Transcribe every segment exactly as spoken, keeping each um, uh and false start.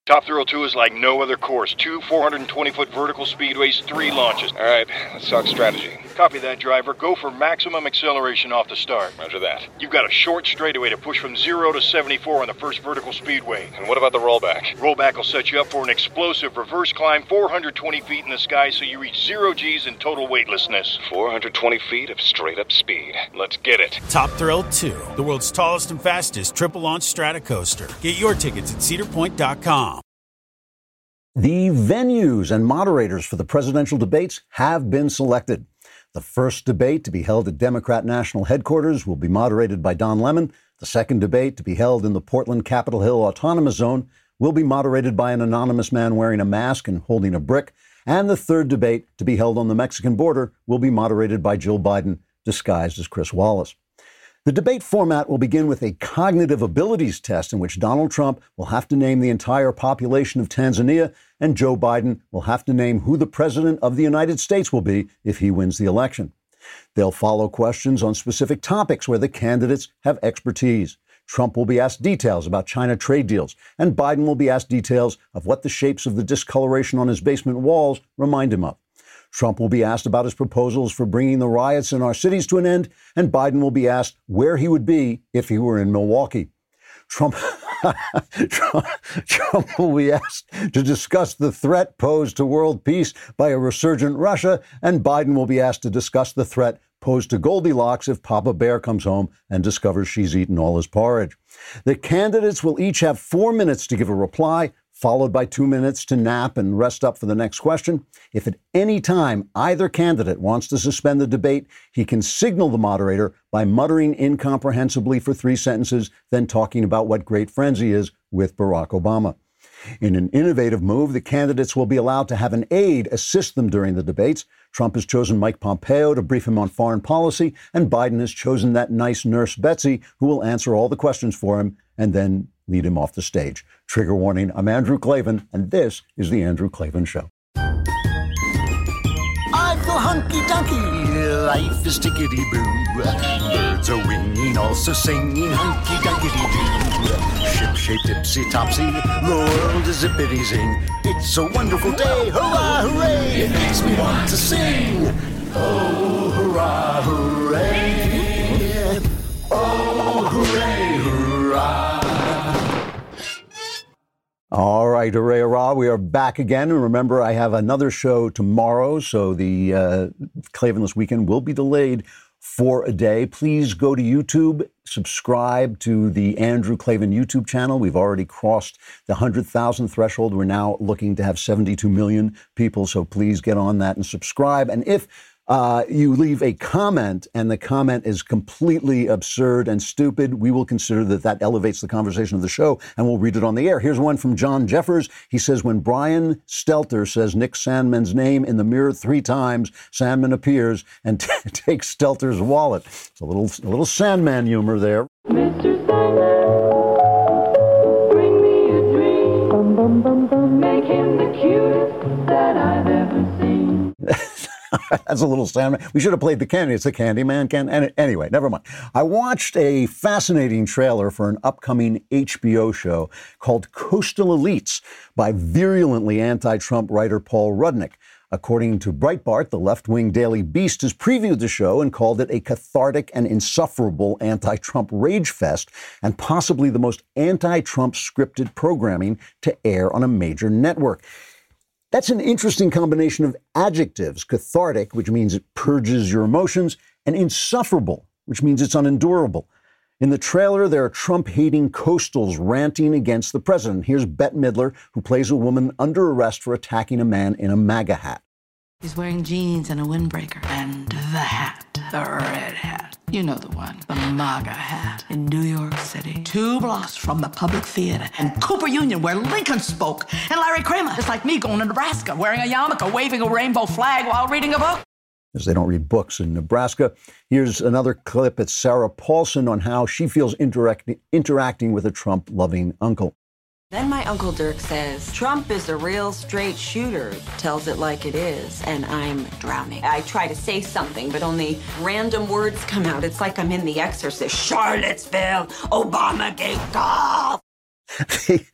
Top Thrill two is like no other course. Two four hundred twenty foot vertical speedways, three launches. All right, let's talk strategy. Copy that, driver. Go for maximum acceleration off the start. Roger that. You've got a short straightaway to push from zero to seventy-four on the first vertical speedway. And what about the rollback? Rollback will set you up for an explosive reverse climb four hundred twenty feet in the sky so you reach zero G's in total weightlessness. four hundred twenty feet of straight-up speed. Let's get it. Top Thrill two, the world's tallest and fastest triple-launch stratocoaster. Get your tickets at cedar point dot com. The venues and moderators for the presidential debates have been selected. The first debate, to be held at Democrat National Headquarters, will be moderated by Don Lemon. The second debate, to be held in the Portland Capitol Hill Autonomous Zone, will be moderated by an anonymous man wearing a mask and holding a brick. And the third debate, to be held on the Mexican border, will be moderated by Jill Biden, disguised as Chris Wallace. The debate format will begin with a cognitive abilities test in which Donald Trump will have to name the entire population of Tanzania, and Joe Biden will have to name who the president of the United States will be if he wins the election. They'll follow questions on specific topics where the candidates have expertise. Trump will be asked details about China trade deals, and Biden will be asked details of what the shapes of the discoloration on his basement walls remind him of. Trump will be asked about his proposals for bringing the riots in our cities to an end, and Biden will be asked where he would be if he were in Milwaukee. Trump, Trump, Trump will be asked to discuss the threat posed to world peace by a resurgent Russia, and Biden will be asked to discuss the threat posed to Goldilocks if Papa Bear comes home and discovers she's eaten all his porridge. The candidates will each have four minutes to give a reply, followed by two minutes to nap and rest up for the next question. If at any time either candidate wants to suspend the debate, he can signal the moderator by muttering incomprehensibly for three sentences, then talking about what great friends he is with Barack Obama. In an innovative move, the candidates will be allowed to have an aide assist them during the debates. Trump has chosen Mike Pompeo to brief him on foreign policy, and Biden has chosen that nice nurse Betsy, who will answer all the questions for him and then lead him off the stage. Trigger warning, I'm Andrew Klavan, and this is The Andrew Klavan Show. I feel hunky-dunky, life is tickety-boo. Birds are winging, also singing hunky-dunky-doo. Ship-shaped, ipsy-topsy, the world is zippity-zing. It's a wonderful day, hurrah, hooray! It makes me want to sing. Oh, hurrah, hooray! Oh, hooray, hurrah! All right, hooray, hurrah. We are back again. And remember, I have another show tomorrow, so the uh, Klavanless Weekend will be delayed for a day. Please go to YouTube, subscribe to the Andrew Klavan YouTube channel. We've already crossed the one hundred thousand threshold. We're now looking to have seventy-two million people, so please get on that and subscribe. And if Uh, you leave a comment and the comment is completely absurd and stupid, we will consider that that elevates the conversation of the show and we'll read it on the air. Here's one from John Jeffers. He says, when Brian Stelter says Nick Sandman's name in the mirror three times, Sandman appears and t- takes Stelter's wallet. It's a little, a little Sandman humor there. Mister Sandman, bring me a dream. Bum, bum, bum, bum. Make him the cutest that I've ever seen. That's a little Sandman. We should have played the candy. It's a Candyman. Can and anyway, never mind. I watched a fascinating trailer for an upcoming H B O show called Coastal Elites by virulently anti-Trump writer Paul Rudnick. According to Breitbart, the left-wing Daily Beast has previewed the show and called it a cathartic and insufferable anti-Trump rage fest and possibly the most anti-Trump scripted programming to air on a major network. That's an interesting combination of adjectives: cathartic, which means it purges your emotions, and insufferable, which means it's unendurable. In the trailer, there are Trump-hating coastals ranting against the president. Here's Bette Midler, who plays a woman under arrest for attacking a man in a MAGA hat. He's wearing jeans and a windbreaker. And the hat, the red hat. You know the one, the MAGA hat in New York City. Two blocks from the Public Theater and Cooper Union, where Lincoln spoke. And Larry Kramer, just like me, going to Nebraska, wearing a yarmulke, waving a rainbow flag while reading a book. As they don't read books in Nebraska. Here's another clip at Sarah Paulson on how she feels interact- interacting with a Trump-loving uncle. Then my Uncle Dirk says, Trump is a real straight shooter, tells it like it is, and I'm drowning. I try to say something, but only random words come out. It's like I'm in The Exorcist. Charlottesville, Obamagate, golf. The,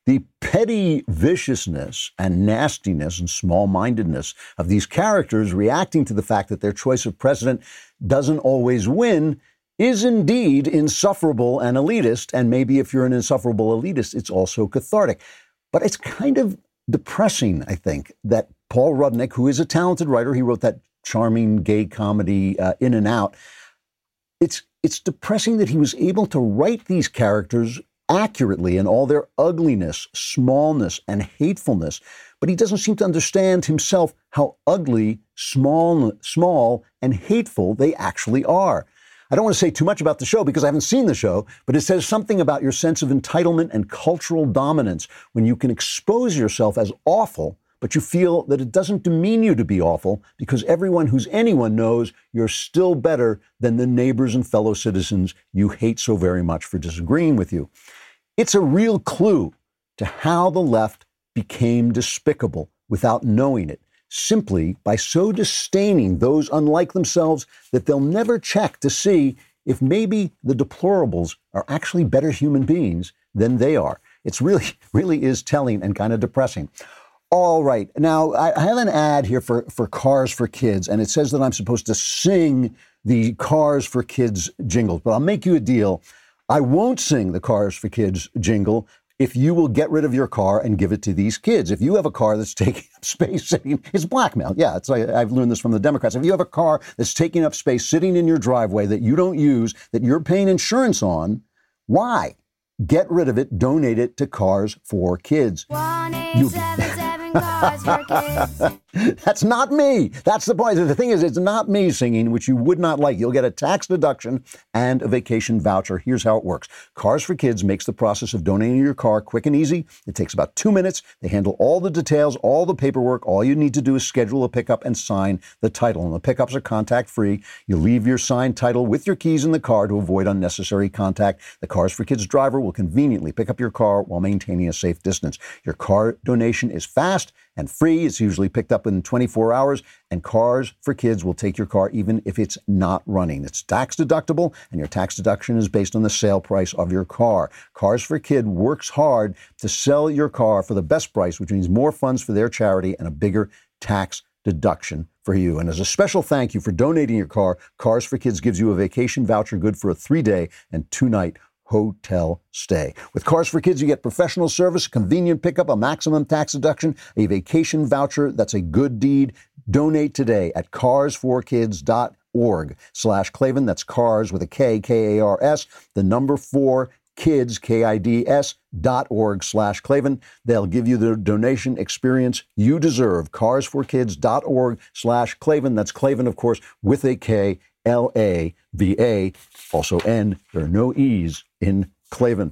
The petty viciousness and nastiness and small-mindedness of these characters reacting to the fact that their choice of president doesn't always win is indeed insufferable and elitist. And maybe if you're an insufferable elitist, it's also cathartic. But it's kind of depressing, I think, that Paul Rudnick, who is a talented writer, he wrote that charming gay comedy uh, In and Out. It's, it's depressing that he was able to write these characters accurately in all their ugliness, smallness, and hatefulness, but he doesn't seem to understand himself how ugly, small, small, and hateful they actually are. I don't want to say too much about the show because I haven't seen the show, but it says something about your sense of entitlement and cultural dominance when you can expose yourself as awful, but you feel that it doesn't demean you to be awful because everyone who's anyone knows you're still better than the neighbors and fellow citizens you hate so very much for disagreeing with you. It's a real clue to how the left became despicable without knowing it, simply by so disdaining those unlike themselves that they'll never check to see if maybe the deplorables are actually better human beings than they are. It's really, really is telling and kind of depressing. All right. Now, I have an ad here for, for Cars for Kids, and it says that I'm supposed to sing the Cars for Kids jingle, but I'll make you a deal. I won't sing the Cars for Kids jingle if you will get rid of your car and give it to these kids. If you have a car that's taking up space, sitting, it's blackmail. Yeah, it's like, I've learned this from the Democrats. If you have a car that's taking up space sitting in your driveway that you don't use, that you're paying insurance on, why? Get rid of it, donate it to Cars for Kids. one eight seven seven Cars for Kids. That's not me. That's the point. The thing is, it's not me singing, which you would not like. You'll get a tax deduction and a vacation voucher. Here's how it works. Cars for Kids makes the process of donating your car quick and easy. It takes about two minutes. They handle all the details, all the paperwork. All you need to do is schedule a pickup and sign the title. And the pickups are contact-free. You leave your signed title with your keys in the car to avoid unnecessary contact. The Cars for Kids driver will conveniently pick up your car while maintaining a safe distance. Your car donation is fast and free. It's usually picked up in twenty-four hours, and Cars for Kids will take your car even if it's not running. It's tax deductible, and your tax deduction is based on the sale price of your car. Cars for Kids works hard to sell your car for the best price, which means more funds for their charity and a bigger tax deduction for you. And as a special thank you for donating your car, Cars for Kids gives you a vacation voucher good for a three-day and two-night hotel stay. With Cars for Kids, you get professional service, a convenient pickup, a maximum tax deduction, a vacation voucher. That's a good deed. Donate today at cars for kids dot org slash Klavan. That's cars with a K, K A R S, the number four, kids, K I D S, dot org slash Klavan. They'll give you the donation experience you deserve. cars for kids dot org slash Klavan. That's Klavan, of course, with a K, L A V A, also N. There are no E's in Klavan.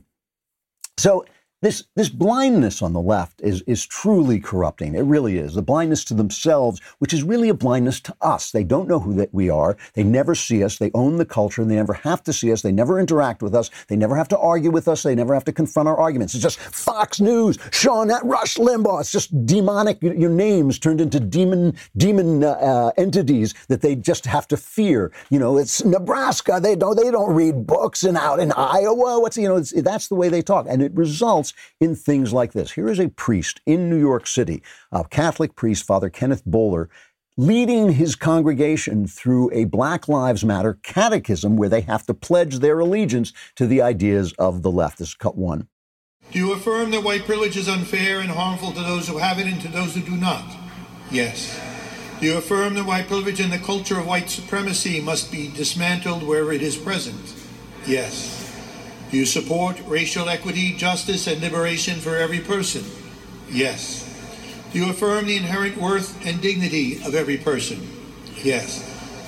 So this this blindness on the left is is truly corrupting. It really is. The blindness to themselves, which is really a blindness to us. They don't know who that we are. They never see us. They own the culture, and they never have to see us. They never interact with us. They never have to argue with us. They never have to confront our arguments. It's just Fox News, Sean, that Rush Limbaugh. It's just demonic. Your names turned into demon demon uh, uh, entities that they just have to fear. You know, it's Nebraska. They don't they don't read books, and out in Iowa. What's you know? It's, that's the way they talk, and it results in things like this. Here is a priest in New York City, a Catholic priest, Father Kenneth Bowler, leading his congregation through a Black Lives Matter catechism where they have to pledge their allegiance to the ideas of the left. This is cut one. Do you affirm that white privilege is unfair and harmful to those who have it and to those who do not? Yes. Do you affirm that white privilege and the culture of white supremacy must be dismantled wherever it is present? Yes. Do you support racial equity, justice, and liberation for every person? Yes. Do you affirm the inherent worth and dignity of every person? Yes.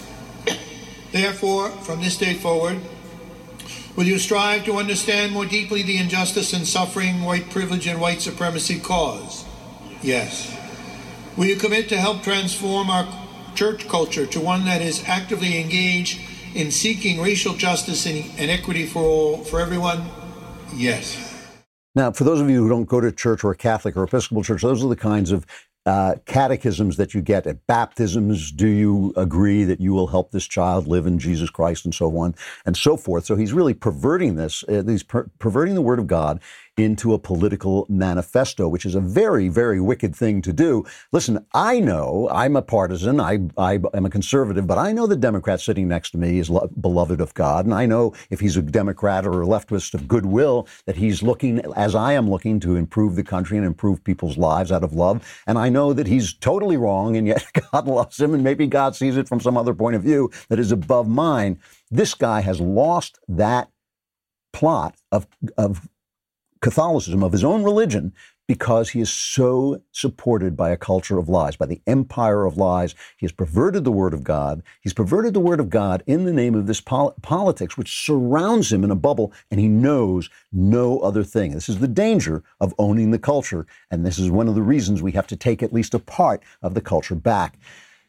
Therefore, from this day forward, will you strive to understand more deeply the injustice and suffering white privilege and white supremacy cause? Yes. Will you commit to help transform our church culture to one that is actively engaged in seeking racial justice and, and equity for all, for everyone? Yes. Now, for those of you who don't go to church or a Catholic or Episcopal church, those are the kinds of uh, catechisms that you get at baptisms. Do you agree that you will help this child live in Jesus Christ, and so on and so forth? So he's really perverting this. Uh, he's per- perverting the Word of God into a political manifesto, which is a very, very wicked thing to do. Listen, I know I'm a partisan. I, I am a conservative, but I know the Democrat sitting next to me is lo- beloved of God. And I know if he's a Democrat or a leftist of goodwill, that he's looking, as I am looking, to improve the country and improve people's lives out of love. And I know that he's totally wrong, and yet God loves him, and maybe God sees it from some other point of view that is above mine. This guy has lost that plot of, of Catholicism, of his own religion, because he is so supported by a culture of lies, by the empire of lies. He has perverted the word of God. He's perverted the word of God in the name of this pol- politics, which surrounds him in a bubble, and he knows no other thing. This is the danger of owning the culture, and this is one of the reasons we have to take at least a part of the culture back.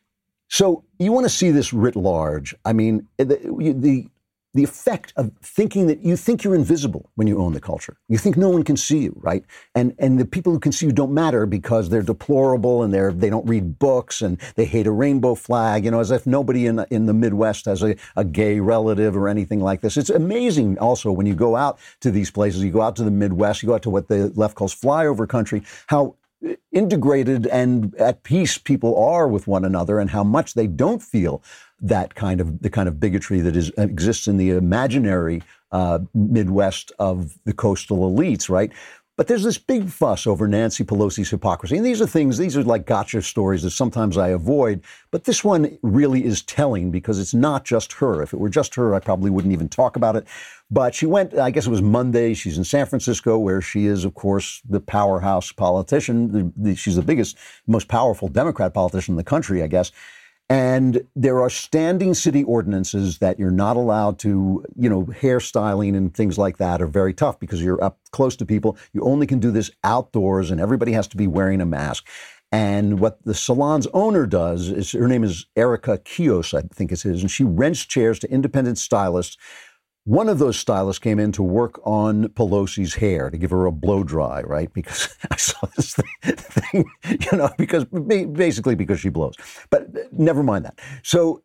So you want to see this writ large. I mean, the, the The effect of thinking that you think you're invisible when you own the culture. You think no one can see you, right? And and the people who can see you don't matter because they're deplorable and they're they don't read books and they hate a rainbow flag, you know, as if nobody in in the Midwest has a, a gay relative or anything like this. It's amazing also when you go out to these places, you go out to the Midwest, you go out to what the left calls flyover country, how integrated and at peace people are with one another and how much they don't feel that kind of the kind of bigotry that is exists in the imaginary uh, Midwest of the coastal elites, right? But there's this big fuss over Nancy Pelosi's hypocrisy. And these are things, these are like gotcha stories that sometimes I avoid. But this one really is telling because it's not just her. If it were just her, I probably wouldn't even talk about it. But she went, I guess it was Monday, she's in San Francisco, where she is, of course, the powerhouse politician. The, the, she's the biggest, most powerful Democrat politician in the country, I guess. And there are standing city ordinances that you're not allowed to, you know, hairstyling and things like that are very tough because you're up close to people. You only can do this outdoors and everybody has to be wearing a mask. And what the salon's owner does is, her name is Erica Kios, I think it is, and she rents chairs to independent stylists. One of those stylists came in to work on Pelosi's hair to give her a blow dry, right? Because I saw this thing, you know, because basically because she blows. But never mind that. So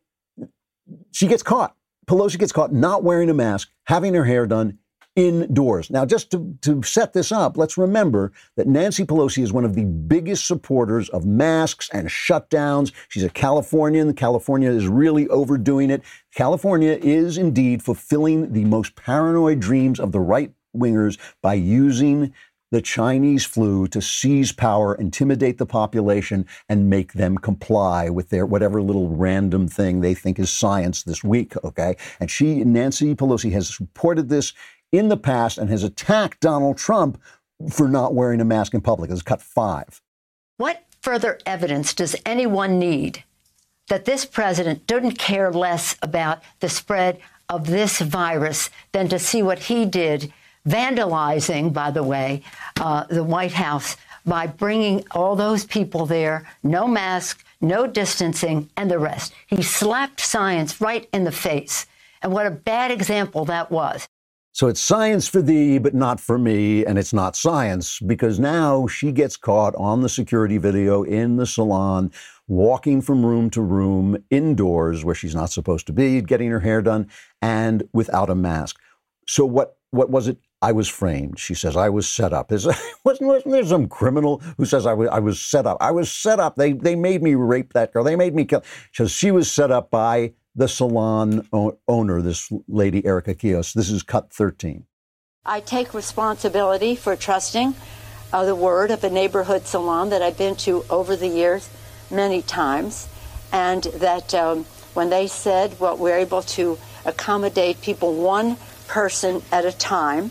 she gets caught. Pelosi gets caught not wearing a mask, having her hair done indoors. Now, just to, to set this up, let's remember that Nancy Pelosi is one of the biggest supporters of masks and shutdowns. She's a Californian. California is really overdoing it. California is indeed fulfilling the most paranoid dreams of the right-wingers by using the Chinese flu to seize power, intimidate the population, and make them comply with their whatever little random thing they think is science this week, okay? And she, Nancy Pelosi, has supported this in the past and has attacked Donald Trump for not wearing a mask in public. Has cut five. What further evidence does anyone need that this president didn't care less about the spread of this virus than to see what he did, vandalizing, by the way, uh, the White House by bringing all those people there, no mask, no distancing, and the rest. He slapped science right in the face. And what a bad example that was. So it's science for thee, but not for me, and it's not science, because now she gets caught on the security video in the salon, walking from room to room, indoors, where she's not supposed to be, getting her hair done, and without a mask. So what, what was it? I was framed. She says, I was set up. Is, wasn't, wasn't there some criminal who says I was, I was set up? I was set up. They, they made me rape that girl. They made me kill. So she was set up by the salon owner, this lady, Erica Kios. This is cut thirteen. I take responsibility for trusting uh, the word of a neighborhood salon that I've been to over the years many times, and that um, when they said, well, we're able to accommodate people one person at a time,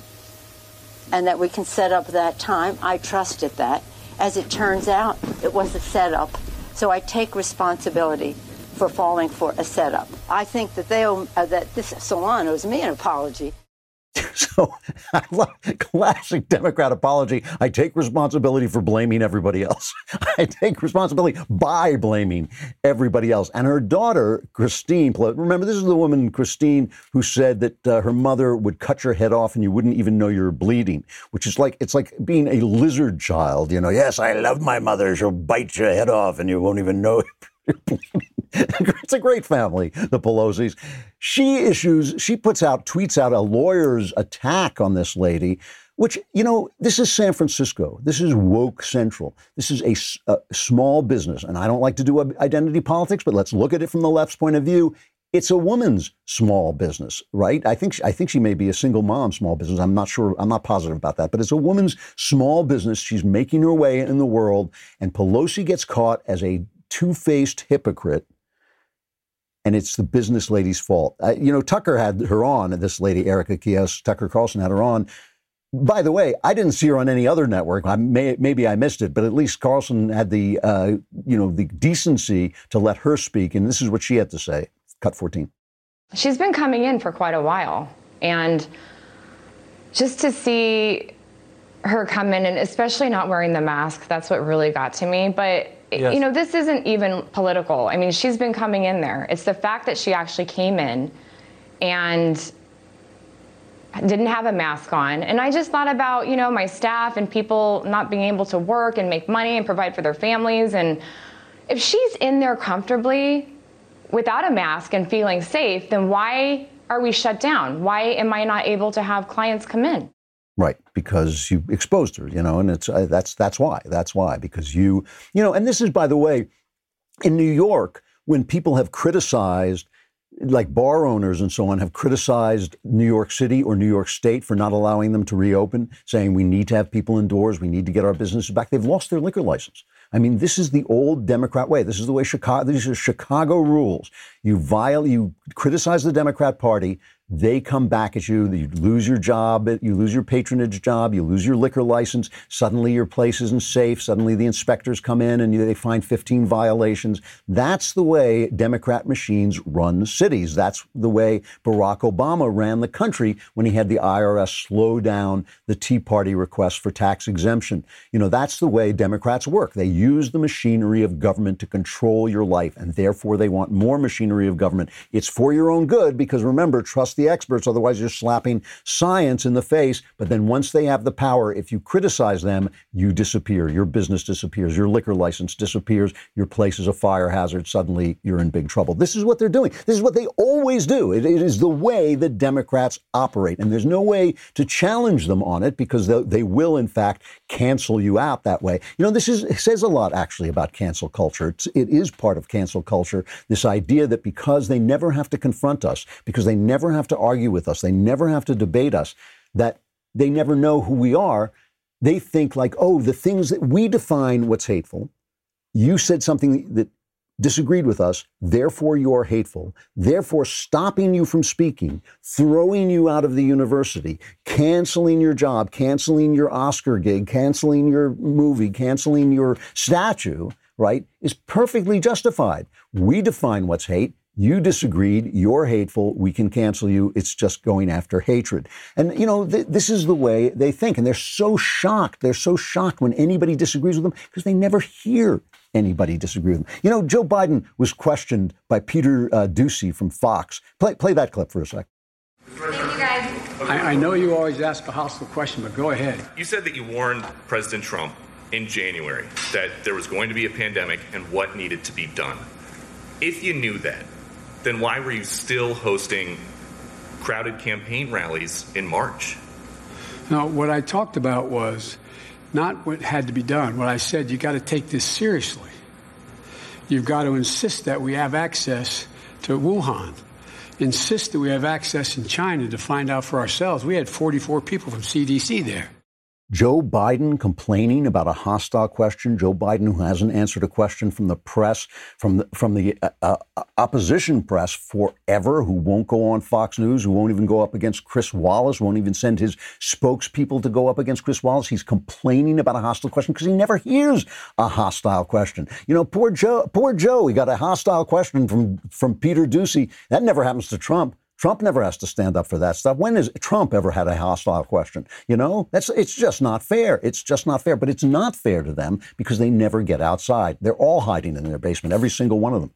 and that we can set up that time, I trusted that. As it turns out, it was a setup. So I take responsibility for falling for a setup. I think that they owe, uh, that this salon owes me an apology. So, I love classic Democrat apology. I take responsibility for blaming everybody else. I take responsibility by blaming everybody else. And her daughter, Christine, remember, this is the woman, Christine, who said that uh, her mother would cut your head off and you wouldn't even know you're bleeding, which is like, it's like being a lizard child. You know, yes, I love my mother. She'll bite your head off and you won't even know you're bleeding. It's a great family, the Pelosi's. She issues, she puts out, tweets out a lawyer's attack on this lady which, you know, this is San Francisco. This is woke central. This is a, a small business. And I don't like to do identity politics, but let's look at it from the left's point of view. It's a woman's small business, right? I think I think she may be a single mom small business. I'm not sure. I'm not positive about that. But it's a woman's small business. She's making her way in the world. And Pelosi gets caught as a two-faced hypocrite. And it's the business lady's fault. Uh, you know, Tucker had her on, this lady, Erica Kios, Tucker Carlson had her on. By the way, I didn't see her on any other network. I may, maybe I missed it, but at least Carlson had the, uh, you know, the decency to let her speak. And this is what she had to say. Cut fourteen. She's been coming in for quite a while. And just to see her come in, and especially not wearing the mask, that's what really got to me. But, yes. you know, this isn't even political. I mean, she's been coming in there. It's the fact that she actually came in and didn't have a mask on. And I just thought about, you know, my staff and people not being able to work and make money and provide for their families. And if she's in there comfortably without a mask and feeling safe, then why are we shut down? Why am I not able to have clients come in? Right, because you exposed her, you know, and it's uh, that's that's why. That's why, because you, you know, and this is, by the way, in New York, when people have criticized, like bar owners and so on, have criticized New York City or New York State for not allowing them to reopen, saying we need to have people indoors, we need to get our businesses back. They've lost their liquor license. I mean, this is the old Democrat way. This is the way Chicago, these are Chicago rules. You violate, you criticize the Democrat Party, they come back at you, you lose your job, you lose your patronage job, you lose your liquor license, suddenly your place isn't safe, suddenly the inspectors come in and they find fifteen violations. That's the way Democrat machines run cities. That's the way Barack Obama ran the country when he had the I R S slow down the Tea Party request for tax exemption. You know, that's the way Democrats work. They use the machinery of government to control your life, and therefore they want more machinery of government. It's for your own good, because remember, trust the experts, otherwise you're slapping science in the face. But then once they have the power, if you criticize them, you disappear. Your business disappears. Your liquor license disappears. Your place is a fire hazard. Suddenly you're in big trouble. This is what they're doing. This is what they always do. It, it is the way that Democrats operate. And there's no way to challenge them on it, because they, they will, in fact, cancel you out that way. You know, this is, it says a lot, actually, about cancel culture. It's, it is part of cancel culture, this idea that because they never have to confront us, because they never have to argue with us, they never have to debate us, that they never know who we are. They think like, oh, the things that we define what's hateful. You said something that disagreed with us, therefore you're hateful, therefore stopping you from speaking, throwing you out of the university, canceling your job, canceling your Oscar gig, canceling your movie, canceling your statue, right, is perfectly justified. We define what's hate. You disagreed, you're hateful, we can cancel you. It's just going after hatred. And, you know, th- this is the way they think. And they're so shocked. They're so shocked when anybody disagrees with them, because they never hear anybody disagree with them. You know, Joe Biden was questioned by Peter uh, Doocy from Fox. Play, play that clip for a sec. Thank you, guys. I, I know you always ask a hostile question, but go ahead. You said that you warned President Trump in January that there was going to be a pandemic and what needed to be done. If you knew that, then why were you still hosting crowded campaign rallies in March? No, what I talked about was not what had to be done. What I said, you got to take this seriously. You've got to insist that we have access to Wuhan. Insist that we have access in China to find out for ourselves. We had forty-four people from C D C there. Joe Biden complaining about a hostile question. Joe Biden, who hasn't answered a question from the press, from the, from the uh, uh, opposition press forever, who won't go on Fox News, who won't even go up against Chris Wallace, won't even send his spokespeople to go up against Chris Wallace. He's complaining about a hostile question because he never hears a hostile question. You know, poor Joe, poor Joe, he got a hostile question from, from Peter Doocy. That never happens to Trump. Trump never has to stand up for that stuff. When has Trump ever had a hostile question? You know, that's it's just not fair. It's just not fair. But it's not fair to them because they never get outside. They're all hiding in their basement, every single one of them.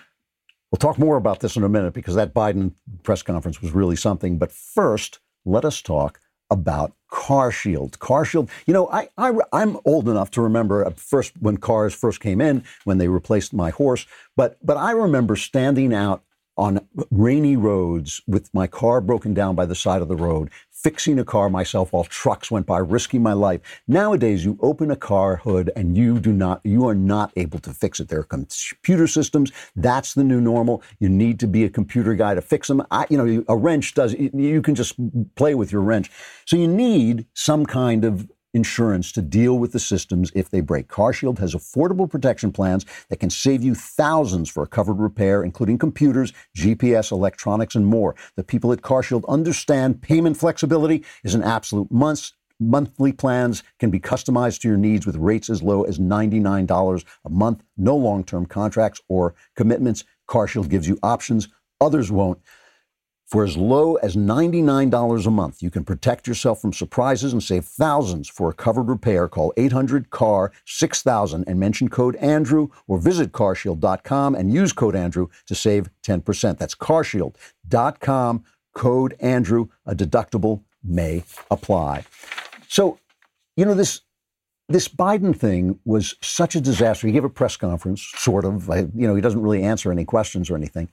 We'll talk more about this in a minute because that Biden press conference was really something. But first, let us talk about CarShield. CarShield, you know, I, I, I'm old enough to remember first when cars first came in, when they replaced my horse. But but I remember standing out on rainy roads with my car broken down by the side of the road, fixing a car myself while trucks went by, risking my life. Nowadays, you open a car hood and you do not, you are not able to fix it. There are computer systems. That's the new normal. You need to be a computer guy to fix them. I, you know, a wrench does, you can just play with your wrench. So you need some kind of insurance to deal with the systems if they break. CarShield has affordable protection plans that can save you thousands for a covered repair, including computers, G P S, electronics, and more. The people at CarShield understand payment flexibility is an absolute must. Monthly plans can be customized to your needs with rates as low as ninety-nine dollars a month. No long-term contracts or commitments. CarShield gives you options others won't. For as low as ninety-nine dollars a month, you can protect yourself from surprises and save thousands for a covered repair. Call eight hundred C A R six thousand and mention code Andrew, or visit car shield dot com and use code Andrew to save ten percent. That's car shield dot com, code Andrew. A deductible may apply. So, you know, this this Biden thing was such a disaster. He gave a press conference, sort of. I, you know, he doesn't really answer any questions or anything.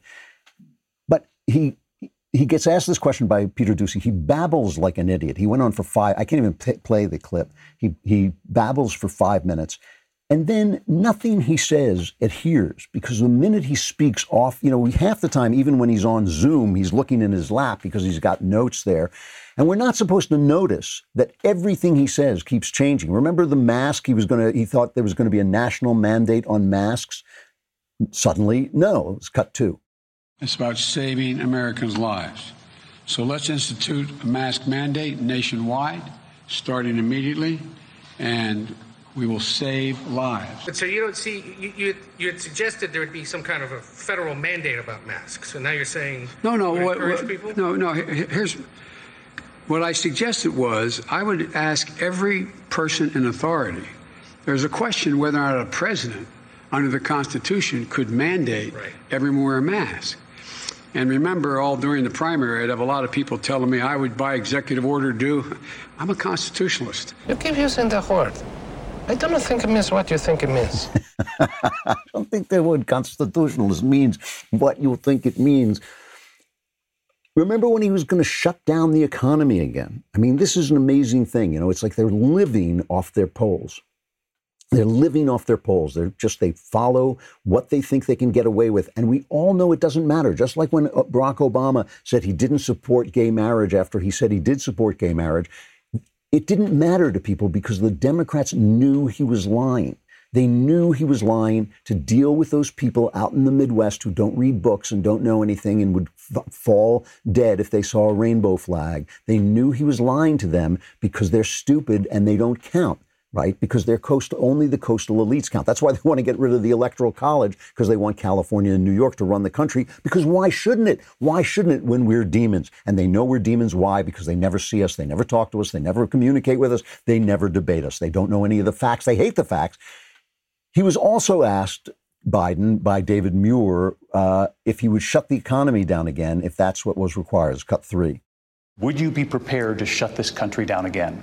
But he... He gets asked this question by Peter Doocy. He babbles like an idiot. He went on for five. I can't even p- play the clip. He he babbles for five minutes. And then nothing he says adheres, because the minute he speaks off, you know, half the time, even when he's on Zoom, he's looking in his lap because he's got notes there. And we're not supposed to notice that everything he says keeps changing. Remember the mask? He was going to, he thought there was going to be a national mandate on masks. Suddenly, no, it's cut two. It's about saving Americans' lives. So let's institute a mask mandate nationwide, starting immediately, and we will save lives. But so you don't see, you, you, you had suggested there would be some kind of a federal mandate about masks. So now you're saying no, no, what, encourage what, people? no, no. Here's what I suggested was I would ask every person in authority. There's a question whether or not a president under the Constitution could mandate right. everyone wear a mask. And remember, all during the primary, I'd have a lot of people telling me I would, by executive order, do. I'm a constitutionalist. You keep using that word. I don't think it means what you think it means. I don't think the word constitutionalist means what you think it means. Remember when he was going to shut down the economy again? I mean, this is an amazing thing. You know, it's like they're living off their polls. They're living off their polls. They're just, they follow what they think they can get away with. And we all know it doesn't matter. Just like when Barack Obama said he didn't support gay marriage after he said he did support gay marriage, it didn't matter to people because the Democrats knew he was lying. They knew he was lying to deal with those people out in the Midwest who don't read books and don't know anything and would f- fall dead if they saw a rainbow flag. They knew he was lying to them because they're stupid and they don't count. Right? Because they're coastal, only the coastal elites count. That's why they want to get rid of the Electoral College, because they want California and New York to run the country. Because why shouldn't it? Why shouldn't it when we're demons? And they know we're demons. Why? Because they never see us. They never talk to us. They never communicate with us. They never debate us. They don't know any of the facts. They hate the facts. He was also asked, Biden, by David Muir, uh, if he would shut the economy down again, if that's what was required. It's cut three. Would you be prepared to shut this country down again?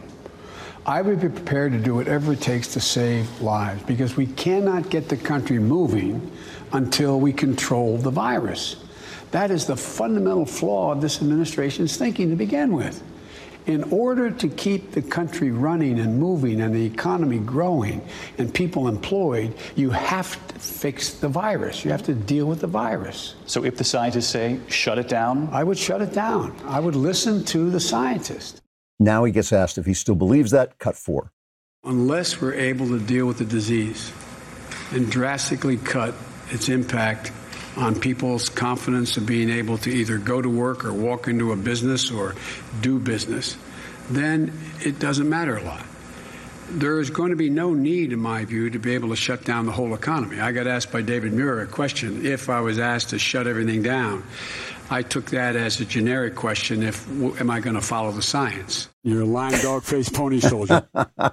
I would be prepared to do whatever it takes to save lives, because we cannot get the country moving until we control the virus. That is the fundamental flaw of this administration's thinking to begin with. In order to keep the country running and moving and the economy growing and people employed, you have to fix the virus. You have to deal with the virus. So if the scientists say shut it down? I would shut it down. I would listen to the scientists. Now he gets asked if he still believes that. Cut four. Unless we're able to deal with the disease and drastically cut its impact on people's confidence of being able to either go to work or walk into a business or do business, then it doesn't matter a lot. There is going to be no need, in my view, to be able to shut down the whole economy. I got asked by David Muir a question if I was asked to shut everything down. I took that as a generic question. If am I going to follow the science? You're a lying dog-faced pony soldier.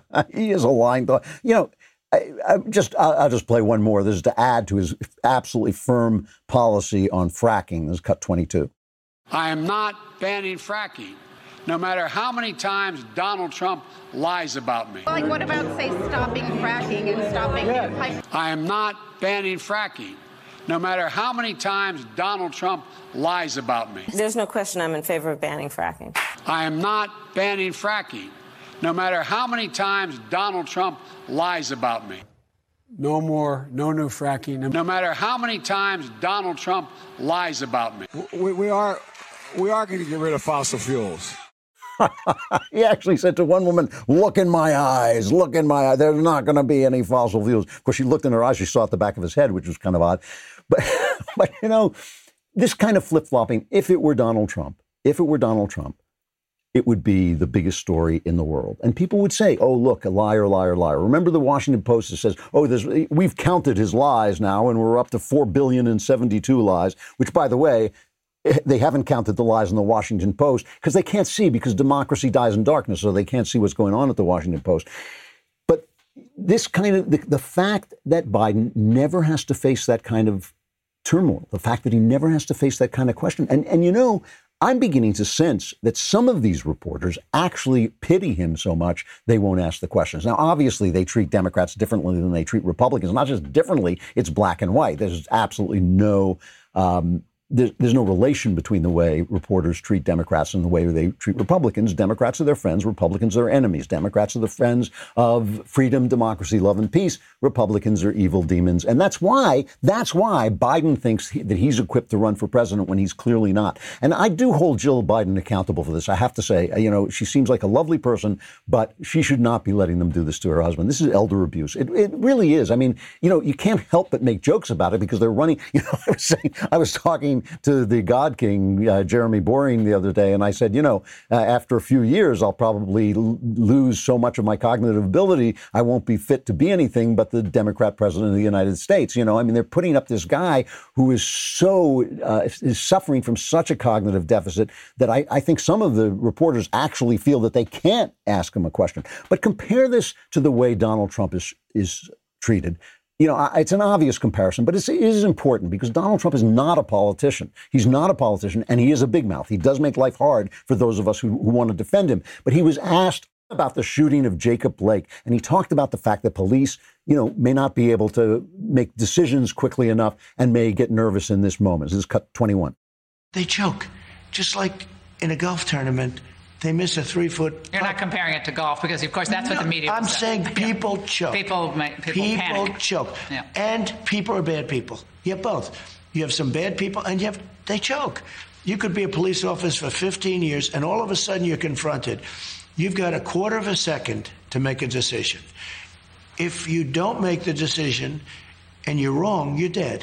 He is a lying dog. You know, I, I just I'll, I'll just play one more. This is to add to his absolutely firm policy on fracking. This is cut twenty-two. I am not banning fracking, no matter how many times Donald Trump lies about me. Like, what about, say, stopping fracking and stopping yeah. pipe? I am not banning fracking, no matter how many times Donald Trump lies about me. There's no question I'm in favor of banning fracking. I am not banning fracking, no matter how many times Donald Trump lies about me. No more, no new fracking, no matter how many times Donald Trump lies about me. We, we are, we are going to get rid of fossil fuels. He actually said to one woman, look in my eyes, look in my eyes. There's not going to be any fossil fuels. Of course, she looked in her eyes. She saw at the back of his head, which was kind of odd. But, but you know, this kind of flip-flopping, if it were Donald Trump, if it were Donald Trump, it would be the biggest story in the world. And people would say, oh, look, a liar, liar, liar. Remember the Washington Post that says, oh, there's, we've counted his lies now, and we're up to four billion seventy-two lies, which, by the way, they haven't counted the lies in the Washington Post because they can't see, because democracy dies in darkness, so they can't see what's going on at the Washington Post. But this kind of, the, the fact that Biden never has to face that kind of turmoil, the fact that he never has to face that kind of question. And, and you know, I'm beginning to sense that some of these reporters actually pity him so much they won't ask the questions. Now, obviously, they treat Democrats differently than they treat Republicans. Not just differently, it's black and white. There's absolutely no um, There's, there's no relation between the way reporters treat Democrats and the way they treat Republicans. Democrats are their friends. Republicans are their enemies. Democrats are the friends of freedom, democracy, love, and peace. Republicans are evil demons. And that's why, that's why Biden thinks he, that he's equipped to run for president when he's clearly not. And I do hold Jill Biden accountable for this. I have to say, you know, she seems like a lovely person, but she should not be letting them do this to her husband. This is elder abuse. It, it really is. I mean, you know, you can't help but make jokes about it because they're running. You know, I was saying, I was talking to the God King, uh, Jeremy Boring, the other day, and I said, you know, uh, after a few years, I'll probably l- lose so much of my cognitive ability, I won't be fit to be anything but the Democrat president of the United States. You know, I mean, they're putting up this guy who is so, uh, is suffering from such a cognitive deficit that I, I think some of the reporters actually feel that they can't ask him a question. But compare this to the way Donald Trump is, is treated. You know, it's an obvious comparison, but it's, it is important because Donald Trump is not a politician. He's not a politician, and he is a big mouth. He does make life hard for those of us who, who want to defend him. But he was asked about the shooting of Jacob Blake, and he talked about the fact that police, you know, may not be able to make decisions quickly enough and may get nervous in this moment. This is cut twenty-one. They choke, just like in a golf tournament. They miss a three-foot. You're not comparing it to golf because, of course, that's no, what the media. I'm saying people yeah. choke. People, people, people panic. choke, yeah. and people are bad people. You have both. You have some bad people, and you have they choke. You could be a police officer for fifteen years, and all of a sudden you're confronted. You've got a quarter of a second to make a decision. If you don't make the decision, and you're wrong, you're dead.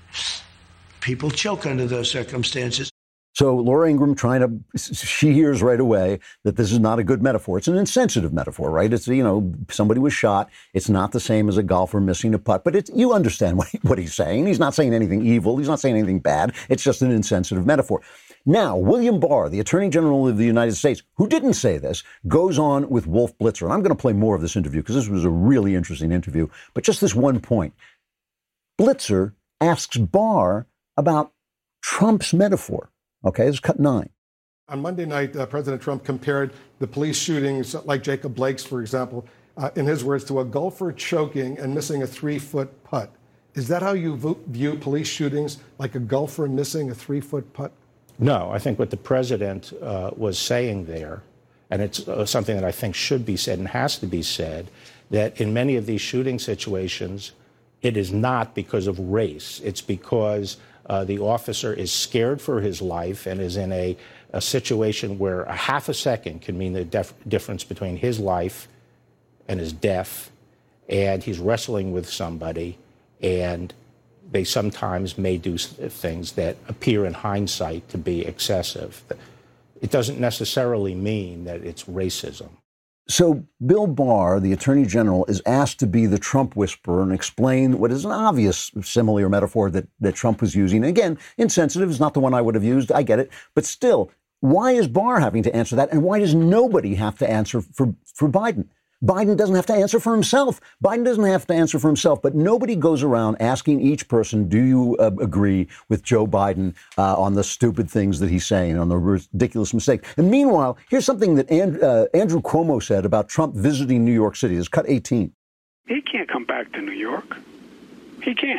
People choke under those circumstances. So Laura Ingraham trying to, she hears right away that this is not a good metaphor. It's an insensitive metaphor, right? It's, you know, somebody was shot. It's not the same as a golfer missing a putt, but it's, you understand what, he, what he's saying. He's not saying anything evil. He's not saying anything bad. It's just an insensitive metaphor. Now, William Barr, the Attorney General of the United States, who didn't say this, goes on with Wolf Blitzer. And I'm going to play more of this interview because this was a really interesting interview. But just this one point. Blitzer asks Barr about Trump's metaphor. Okay, this is cut nine. On Monday night, uh, President Trump compared the police shootings, like Jacob Blake's, for example, uh, in his words, to a golfer choking and missing a three-foot putt. Is that how you vo- view police shootings, like a golfer missing a three-foot putt? No, I think what the president uh, was saying there, and it's uh, something that I think should be said and has to be said, that in many of these shooting situations, it is not because of race. It's because Uh, the officer is scared for his life and is in a, a situation where a half a second can mean the def- difference between his life and his death, and he's wrestling with somebody, and they sometimes may do things that appear in hindsight to be excessive. It doesn't necessarily mean that it's racism. So Bill Barr, the Attorney General, is asked to be the Trump whisperer and explain what is an obvious simile or metaphor that, that Trump was using. Again, insensitive is not the one I would have used. I get it. But still, why is Barr having to answer that? And why does nobody have to answer for, for Biden? Biden doesn't have to answer for himself. Biden doesn't have to answer for himself, but nobody goes around asking each person, do you uh, agree with Joe Biden uh, on the stupid things that he's saying, on the ridiculous mistakes? And meanwhile, here's something that and, uh, Andrew Cuomo said about Trump visiting New York City. It's cut eighteen. He can't come back to New York. He can't.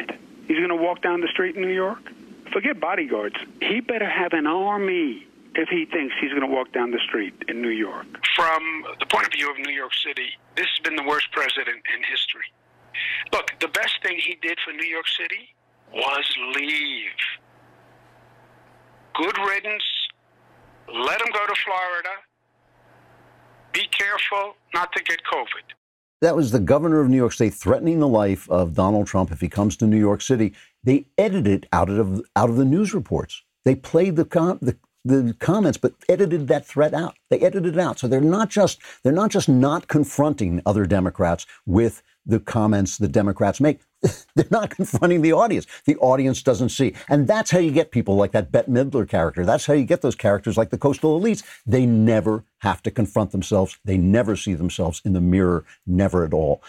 He's going to walk down the street in New York? Forget bodyguards. He better have an army if he thinks he's going to walk down the street in New York. From the point of view of New York City, this has been the worst president in history. Look, the best thing he did for New York City was leave. Good riddance. Let him go to Florida. Be careful not to get COVID. That was the governor of New York State threatening the life of Donald Trump if he comes to New York City. They edited out of out of the news reports. They played the com- the, the comments, but edited that threat out. They edited it out. So they're not just they're not just not confronting other Democrats with the comments the Democrats make. They're not confronting the audience. The audience doesn't see. And that's how you get people like that Bette Midler character. That's how you get those characters like the coastal elites. They never have to confront themselves. They never see themselves in the mirror, never at all.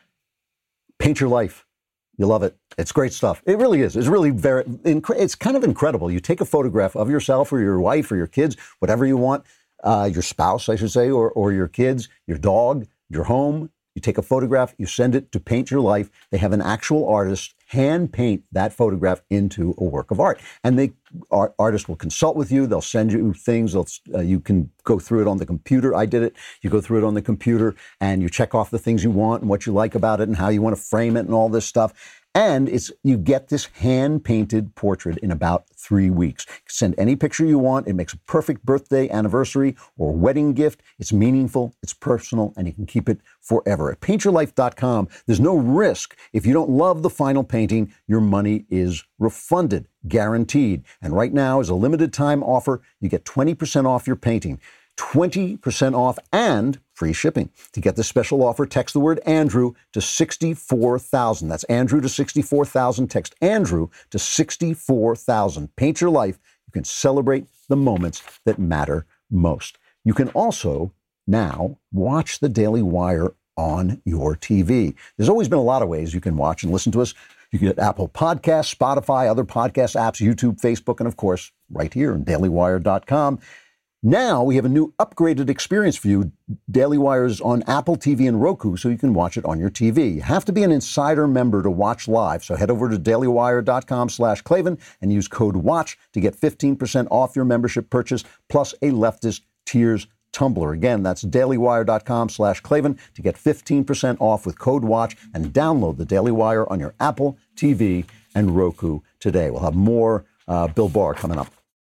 Paint Your Life. You love it. It's great stuff. It really is. It's really very, it's kind of incredible. You take a photograph of yourself or your wife or your kids, whatever you want, uh, your spouse, I should say, or, or your kids, your dog, your home. You take a photograph, you send it to Paint Your Life. They have an actual artist hand paint that photograph into a work of art. And the art, artist will consult with you. They'll send you things. They'll, uh, you can go through it on the computer. I did it. You go through it on the computer and you check off the things you want and what you like about it and how you want to frame it and all this stuff. And it's you get this hand-painted portrait in about three weeks. Send any picture you want. It makes a perfect birthday, anniversary, or wedding gift. It's meaningful, it's personal, and you can keep it forever. At paint your life dot com, there's no risk. If you don't love the final painting, your money is refunded, guaranteed. And right now, as a limited time offer, you get twenty percent off your painting. twenty percent off and free shipping. To get this special offer, text the word Andrew to sixty-four thousand. That's Andrew to sixty-four thousand. Text Andrew to sixty-four thousand. Paint Your Life. You can celebrate the moments that matter most. You can also now watch the Daily Wire on your T V. There's always been a lot of ways you can watch and listen to us. You can get Apple Podcasts, Spotify, other podcast apps, YouTube, Facebook, and of course, right here on daily wire dot com. Now we have a new upgraded experience for you. Daily Wire is on Apple T V and Roku, so you can watch it on your T V. You have to be an Insider member to watch live, so head over to daily wire dot com slash Klavan and use code WATCH to get fifteen percent off your membership purchase, plus a leftist Tears tumbler. Again, that's daily wire dot com slash Klavan to get fifteen percent off with code WATCH and download the Daily Wire on your Apple T V and Roku today. We'll have more uh, Bill Barr coming up.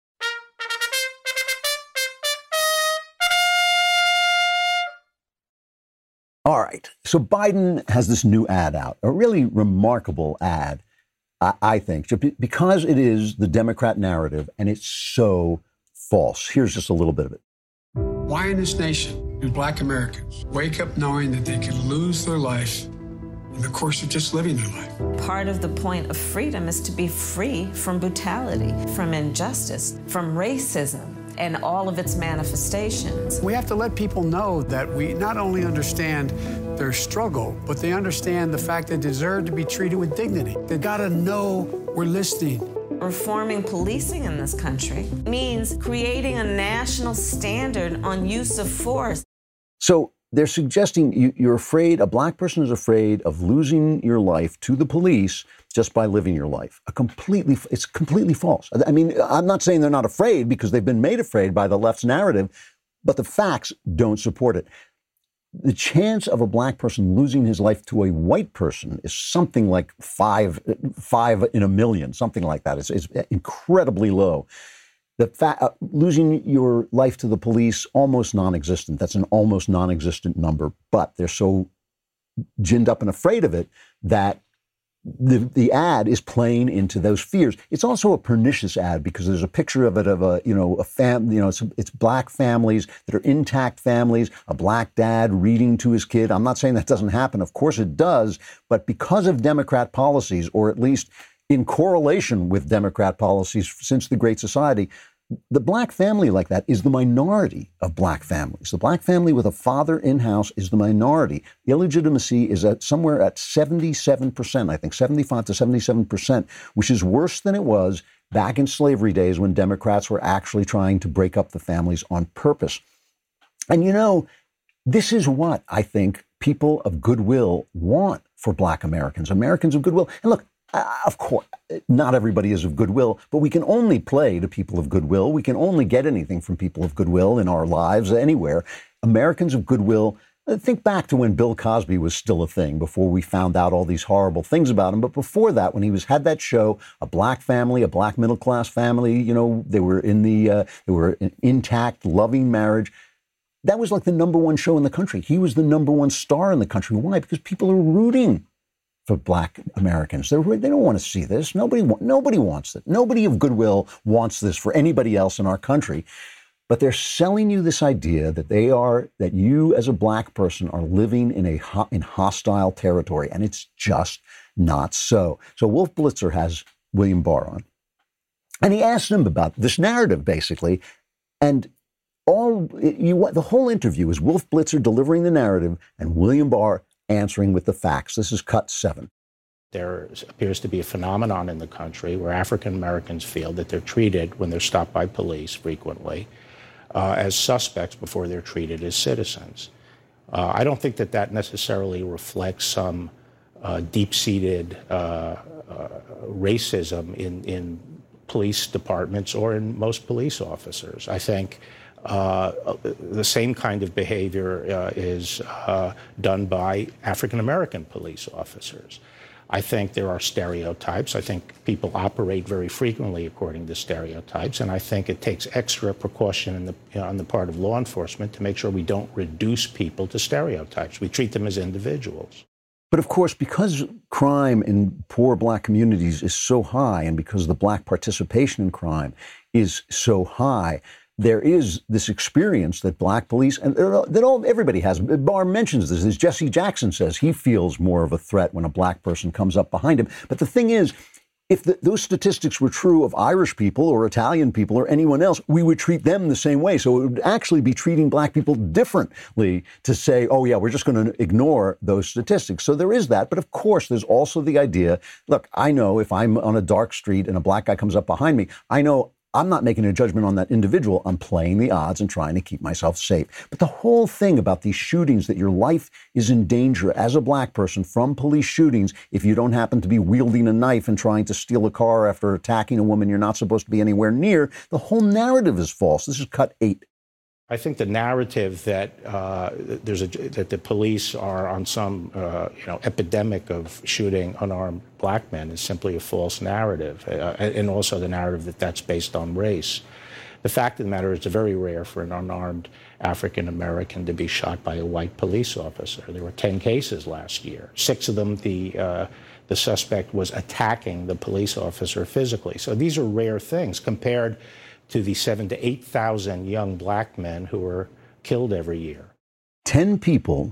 All right. So Biden has this new ad out, a really remarkable ad, I, I think, because it is the Democrat narrative and it's so false. Here's just a little bit of it. Why in this nation do Black Americans wake up knowing that they could lose their life in the course of just living their life? Part of the point of freedom is to be free from brutality, from injustice, from racism, and all of its manifestations. We have to let people know that we not only understand their struggle, but they understand the fact they deserve to be treated with dignity. They gotta know we're listening. Reforming policing in this country means creating a national standard on use of force. So they're suggesting you, you're afraid, a Black person is afraid of losing your life to the police just by living your life. A completely, it's completely false. I mean, I'm not saying they're not afraid because they've been made afraid by the left's narrative, but the facts don't support it. The chance of a Black person losing his life to a white person is something like five, five in a million, something like that. It's, it's incredibly low. The fa- uh, losing your life to the police, almost non-existent. That's an almost non-existent number, but they're so ginned up and afraid of it that the the ad is playing into those fears. It's also a pernicious ad because there's a picture of it of a, you know, a fam, you know, it's, it's Black families that are intact families, a Black dad reading to his kid. I'm not saying that doesn't happen. Of course it does. But because of Democrat policies, or at least in correlation with Democrat policies since the Great Society, the Black family like that is the minority of Black families. The Black family with a father in-house is the minority. Illegitimacy is at somewhere at seventy-seven percent, I think seventy-five to seventy-seven percent, which is worse than it was back in slavery days when Democrats were actually trying to break up the families on purpose. And you know, this is what I think people of goodwill want for Black Americans, Americans of goodwill. And look, Uh, of course, not everybody is of goodwill, but we can only play to people of goodwill. We can only get anything from people of goodwill in our lives anywhere. Americans of goodwill. Think back to when Bill Cosby was still a thing, before we found out all these horrible things about him. But before that, when he was had that show, a black family, a black middle class family, you know, they were in the uh, they were an intact, loving marriage. That was like the number one show in the country. He was the number one star in the country. Why? Because people are rooting for black Americans. They're, they don't want to see this. Nobody nobody wants it. Nobody of goodwill wants this for anybody else in our country. But they're selling you this idea that they are, that you as a black person are living in a ho- in hostile territory, and it's just not so. So Wolf Blitzer has William Barr on, and he asked him about this narrative, basically, and all you the whole interview is Wolf Blitzer delivering the narrative and William Barr answering with the facts. This is cut seven. There appears to be a phenomenon in the country where African Americans feel that they're treated, when they're stopped by police frequently, Uh, as suspects before they're treated as citizens. Uh, I don't think that that necessarily reflects some uh, deep-seated uh, uh, racism in, in police departments or in most police officers. I think uh, the same kind of behavior uh, is uh, done by African American police officers. I think there are stereotypes. I think people operate very frequently according to stereotypes, and I think it takes extra precaution in the, you know, on the part of law enforcement to make sure we don't reduce people to stereotypes. We treat them as individuals. But of course, because crime in poor black communities is so high, and because the black participation in crime is so high, there is this experience that black police, and that all everybody has. Barr mentions this, as Jesse Jackson says, he feels more of a threat when a black person comes up behind him. But the thing is, if the, those statistics were true of Irish people or Italian people or anyone else, we would treat them the same way. So it would actually be treating black people differently to say, oh, yeah, we're just going to ignore those statistics. So there is that. But of course, there's also the idea, look, I know if I'm on a dark street and a black guy comes up behind me, I know I'm not making a judgment on that individual. I'm playing the odds and trying to keep myself safe. But the whole thing about these shootings, that your life is in danger as a black person from police shootings, if you don't happen to be wielding a knife and trying to steal a car after attacking a woman you're not supposed to be anywhere near, the whole narrative is false. This is cut eight. I think the narrative that uh, there's a, that the police are on some uh, you know epidemic of shooting unarmed black men is simply a false narrative, uh, and also the narrative that that's based on race. The fact of the matter is, it's very rare for an unarmed African American to be shot by a white police officer. There were ten cases last year. Six of them, the uh, the suspect was attacking the police officer physically. So these are rare things compared to the seven to eight thousand young black men who are killed every year. Ten people,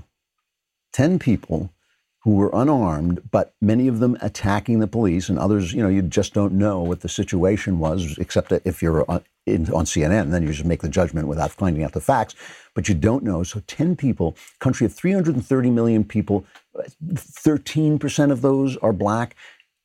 ten people who were unarmed, but many of them attacking the police, and others, you know, you just don't know what the situation was, except that if you're on, in, on C N N, then you just make the judgment without finding out the facts. But you don't know. So ten people, country of three hundred thirty million people, thirteen percent of those are black.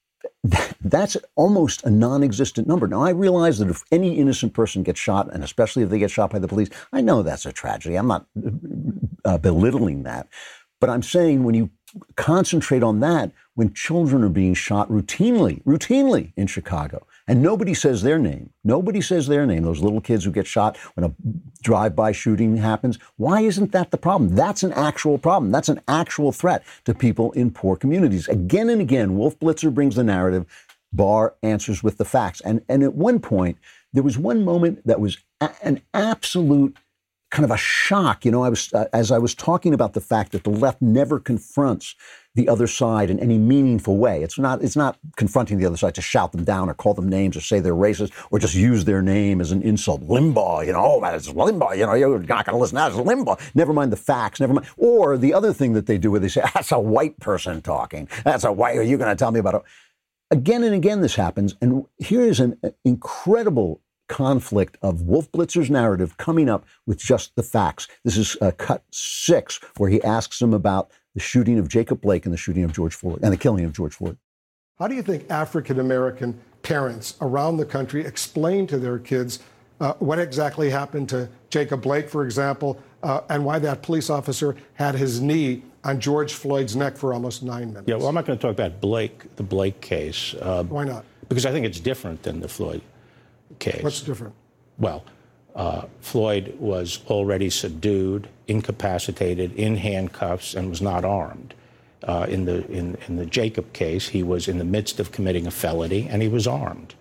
That's almost a non-existent number. Now, I realize that if any innocent person gets shot, and especially if they get shot by the police, I know that's a tragedy. I'm not uh, belittling that. But I'm saying when you concentrate on that, when children are being shot routinely, routinely in Chicago, and nobody says their name, nobody says their name, those little kids who get shot when a drive-by shooting happens, why isn't that the problem? That's an actual problem. That's an actual threat to people in poor communities. Again and again, Wolf Blitzer brings the narrative, Barr answers with the facts. And, and at one point, there was one moment that was a- an absolute kind of a shock. You know, I was uh, as I was talking about the fact that the left never confronts the other side in any meaningful way. It's not it's not confronting the other side to shout them down or call them names or say they're racist or just use their name as an insult. Limbaugh, you know, oh, man, it's Limbaugh, you know, you're not going to listen to that. It's Limbaugh. Never mind the facts, never mind. Or the other thing that they do where they say, that's a white person talking. That's a white, are you going to tell me about it? Again and again this happens. And here is an incredible conflict of Wolf Blitzer's narrative coming up with just the facts. This is uh, cut six, where he asks him about the shooting of Jacob Blake and the shooting of George Floyd and the killing of George Floyd. How do you think African-American parents around the country explain to their kids uh, what exactly happened to Jacob Blake, for example, uh, and why that police officer had his knee on George Floyd's neck for almost nine minutes. Yeah, well, I'm not going to talk about Blake, the Blake case. Uh, Why not? Because I think it's different than the Floyd case. What's different? Well, uh, Floyd was already subdued, incapacitated, in handcuffs, and was not armed. Uh, in the in, in the Jacob case, he was in the midst of committing a felony, and he was armed.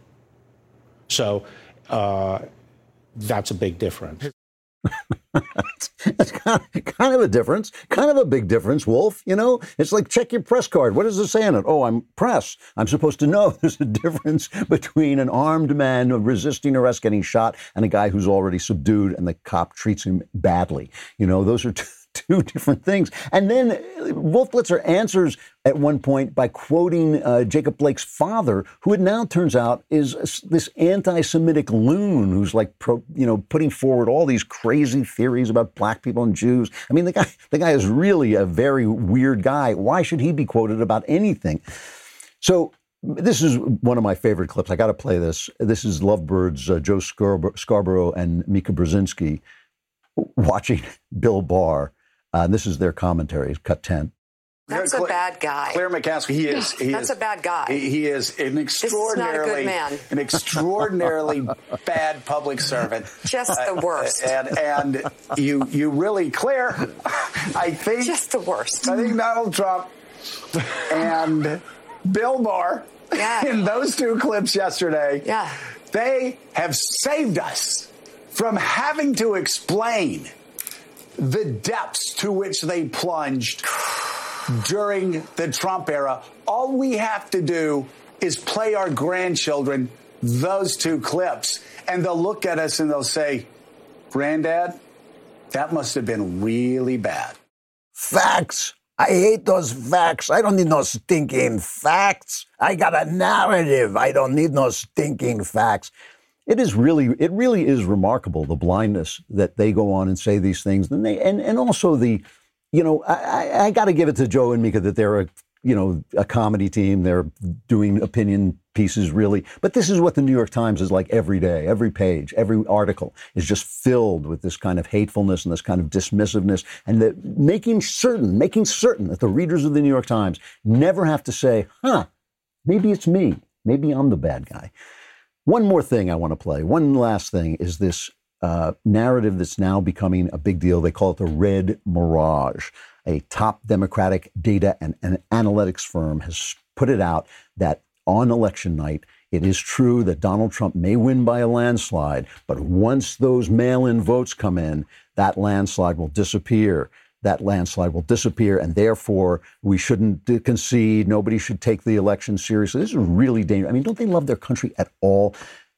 So uh, that's a big difference. That's kind of, kind of a difference, kind of a big difference, Wolf. You know, it's like check your press card. What does it say on it? Oh, I'm press. I'm supposed to know there's a difference between an armed man resisting arrest, getting shot, and a guy who's already subdued and the cop treats him badly. You know, those are two, two different things. And then Wolf Blitzer answers at one point by quoting uh, Jacob Blake's father, who it now turns out is this anti-Semitic loon who's like, pro, you know, putting forward all these crazy theories about black people and Jews. I mean, the guy, the guy is really a very weird guy. Why should he be quoted about anything? So this is one of my favorite clips. I got to play this. This is Lovebirds, uh, Joe Scarborough, Scarborough and Mika Brzezinski watching Bill Barr. Uh, this is their commentary, cut ten. That's a bad guy. Claire McCaskill, he is. He That's is, a bad guy. He, he is an extraordinarily, this is not a good man. an extraordinarily bad public servant. Just the worst. Uh, and and you you really, Claire, I think just the worst. I think Donald Trump and Bill Barr yeah. in those two clips yesterday, yeah. they have saved us from having to explain the depths to which they plunged during the Trump era. All we have to do is play our grandchildren those two clips, and they'll look at us and they'll say, Granddad, that must have been really bad. Facts. I hate those facts. I don't need no stinking facts. I got a narrative. I don't need no stinking facts. It is really, it really is remarkable, the blindness that they go on and say these things. And they, and, and also the, you know, I, I, I got to give it to Joe and Mika that they're a, you know, a comedy team. They're doing opinion pieces, really. But this is what the New York Times is like every day. Every page, every article is just filled with this kind of hatefulness and this kind of dismissiveness, and that making certain, making certain that the readers of the New York Times never have to say, huh, maybe it's me. Maybe I'm the bad guy. One more thing I want to play. One last thing is this uh, narrative that's now becoming a big deal. They call it the Red Mirage. A top Democratic data and, and analytics firm has put it out that on election night, it is true that Donald Trump may win by a landslide, but once those mail-in votes come in, that landslide will disappear. That landslide will disappear, and therefore we shouldn't concede. Nobody should take the election seriously. This is really dangerous. I mean, don't they love their country at all?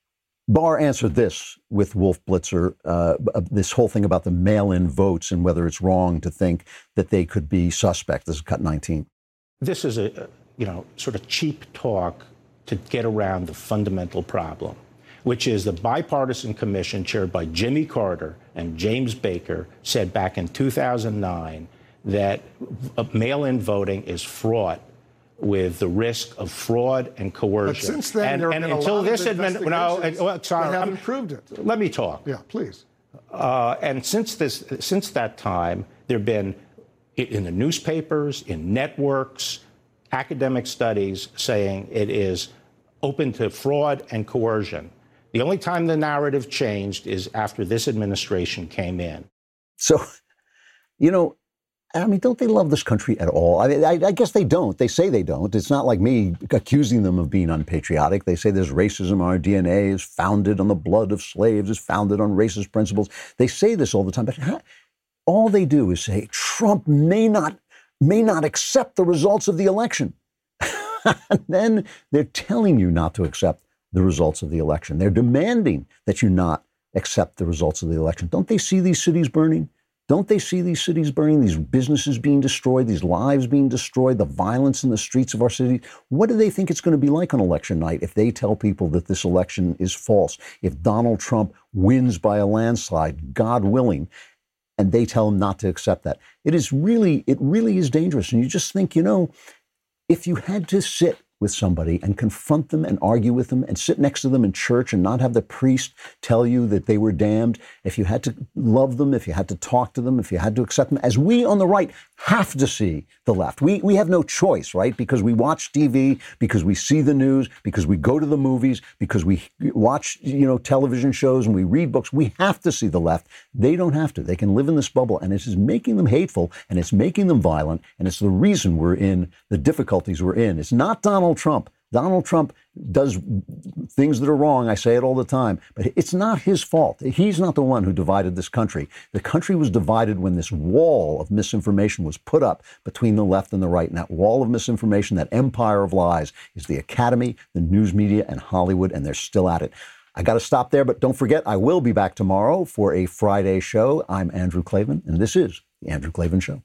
Barr answered this with Wolf Blitzer, uh, this whole thing about the mail-in votes and whether it's wrong to think that they could be suspect. This is cut nineteen. This is a, you know, sort of cheap talk to get around the fundamental problem, which is the bipartisan commission chaired by Jimmy Carter and James Baker said back in two thousand nine that mail-in voting is fraught with the risk of fraud and coercion. But since then, and, there and have been until a lot this of administration, no, well, sorry, that haven't I'm, proved it. Let me talk. Yeah, please. Uh, and since this, since that time, there have been in the newspapers, in networks, academic studies saying it is open to fraud and coercion. The only time the narrative changed is after this administration came in. So, you know, I mean, don't they love this country at all? I, I, I guess they don't. They say they don't. It's not like me accusing them of being unpatriotic. They say there's racism. Our D N A is founded on the blood of slaves, is founded on racist principles. They say this all the time, but how, all they do is say Trump may not may not accept the results of the election. And then they're telling you not to accept the results of the election. They're demanding that you not accept the results of the election. Don't they see these cities burning? Don't they see these cities burning, these businesses being destroyed, these lives being destroyed, the violence in the streets of our cities? What do they think it's going to be like on election night if they tell people that this election is false? If Donald Trump wins by a landslide, God willing, and they tell him not to accept that? It is really, it really is dangerous. And you just think, you know, if you had to sit with somebody and confront them and argue with them and sit next to them in church and not have the priest tell you that they were damned, if you had to love them, if you had to talk to them, if you had to accept them, as we on the right have to see the left. We we have no choice, right? Because we watch T V, because we see the news, because we go to the movies, because we watch, you know, television shows and we read books. We have to see the left. They don't have to. They can live in this bubble, and it is making them hateful, and it's making them violent, and it's the reason we're in the difficulties we're in. It's not Donald Trump. Donald Trump does things that are wrong. I say it all the time, but it's not his fault. He's not the one who divided this country. The country was divided when this wall of misinformation was put up between the left and the right. And that wall of misinformation, that empire of lies, is the Academy, the news media, and Hollywood, and they're still at it. I got to stop there, but don't forget, I will be back tomorrow for a Friday show. I'm Andrew Klavan, and this is The Andrew Klavan Show.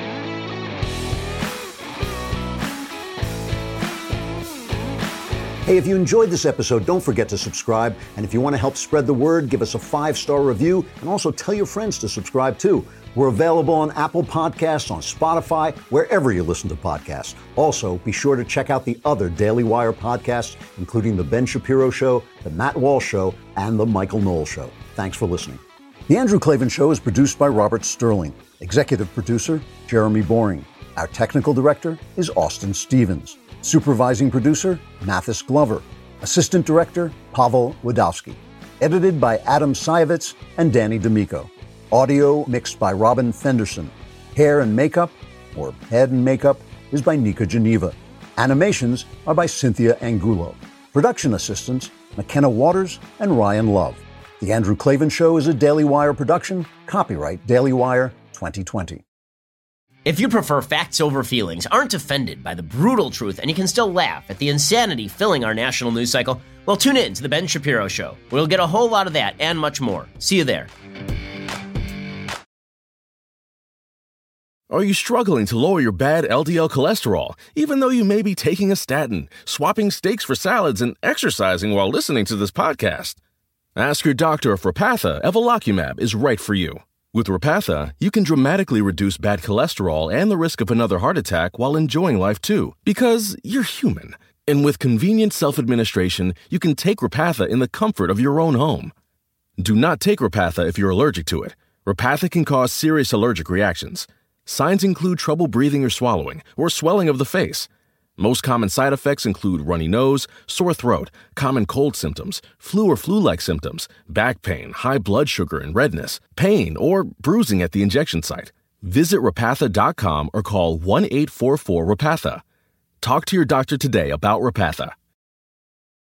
Hey, if you enjoyed this episode, don't forget to subscribe. And if you want to help spread the word, give us a five-star review and also tell your friends to subscribe too. We're available on Apple Podcasts, on Spotify, wherever you listen to podcasts. Also, be sure to check out the other Daily Wire podcasts, including The Ben Shapiro Show, The Matt Walsh Show, and The Michael Knowles Show. Thanks for listening. The Andrew Klavan Show is produced by Robert Sterling. Executive producer, Jeremy Boring. Our technical director is Austin Stevens. Supervising producer, Mathis Glover. Assistant director, Pavel Wadowski. Edited by Adam Sayevitz and Danny D'Amico. Audio mixed by Robin Fenderson. Hair and makeup, or head and makeup, is by Nika Geneva. Animations are by Cynthia Angulo. Production assistants, McKenna Waters and Ryan Love. The Andrew Klavan Show is a Daily Wire production. Copyright Daily Wire twenty twenty. If you prefer facts over feelings, aren't offended by the brutal truth, and you can still laugh at the insanity filling our national news cycle, well, tune in to The Ben Shapiro Show. We'll get a whole lot of that and much more. See you there. Are you struggling to lower your bad L D L cholesterol, even though you may be taking a statin, swapping steaks for salads, and exercising while listening to this podcast? Ask your doctor if Repatha Evolocumab is right for you. With Repatha, you can dramatically reduce bad cholesterol and the risk of another heart attack while enjoying life too, because you're human. And with convenient self-administration, you can take Repatha in the comfort of your own home. Do not take Repatha if you're allergic to it. Repatha can cause serious allergic reactions. Signs include trouble breathing or swallowing, or swelling of the face. Most common side effects include runny nose, sore throat, common cold symptoms, flu or flu-like symptoms, back pain, high blood sugar and redness, pain, or bruising at the injection site. Visit Repatha dot com or call one eight four four Repatha. Talk to your doctor today about Repatha.